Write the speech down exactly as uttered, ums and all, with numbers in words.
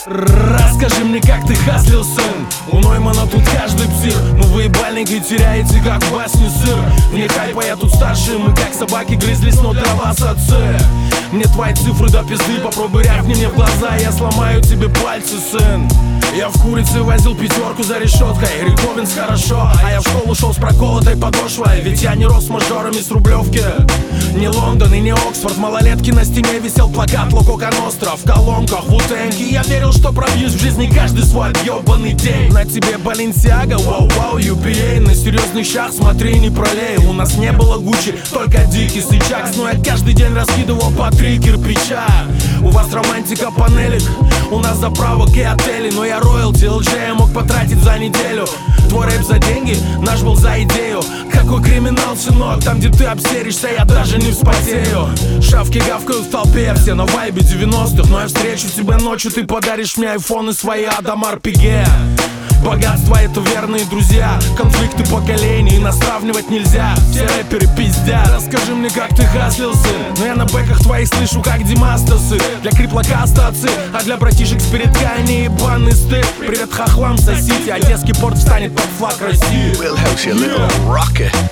Расскажи мне, как ты хаслил, сын. У Ноймана тут каждый псих. Мы выебальники, теряете, как в басне сыр. Вне хайпа я тут старший, мы как собаки грызлись, но для вас отцы. Мне твои цифры до пизды, попробуй рявкни мне в глаза, я сломаю тебе пальцы, сын. Я в курице возил пятерку за решеткой, Риковинс хорошо, а я в школу шел с проколотой подошвой. Ведь я не рос с мажорами с Рублевки, не Лондон и не Оксфорд. Малолетки, на стене висел плакат Локока Ностра в колонках Вутенки. Я верил, что пробьюсь в жизни каждый свой объебанный день. На тебе Баленсиага, вау-вау, ю пи эй. На серьезный шаг смотри, не пролей. У нас не было Гуччи, только Дикий Сычакс. Но я каждый день раскидывал по три кирпича. У вас романтика панелек, у нас заправок и отели. Но я роялти эл джей я мог потратить за неделю. Твой рэп за деньги, наш был за идею. Какой криминал, сынок, там где ты обсеришься, я даже не вспотею. Шавки гавкают в толпе, все на вайбе девяностых. Но я встречу тебя ночью, ты подаришь мне айфоны свои Адам ар пи джи. Богатство — это верные друзья, конфликты поколений, нас сравнивать нельзя. Все рэперы пиздят. Расскажи мне, как ты хаслил, сын. Но я на бэках твоих слышу, как Димаста сы. Для криплокаста отцы, а для братишек с передка они ебаный стыд. Привет хохлам, сосите, одесский порт встанет под флаг России. We'll house you, little rocket.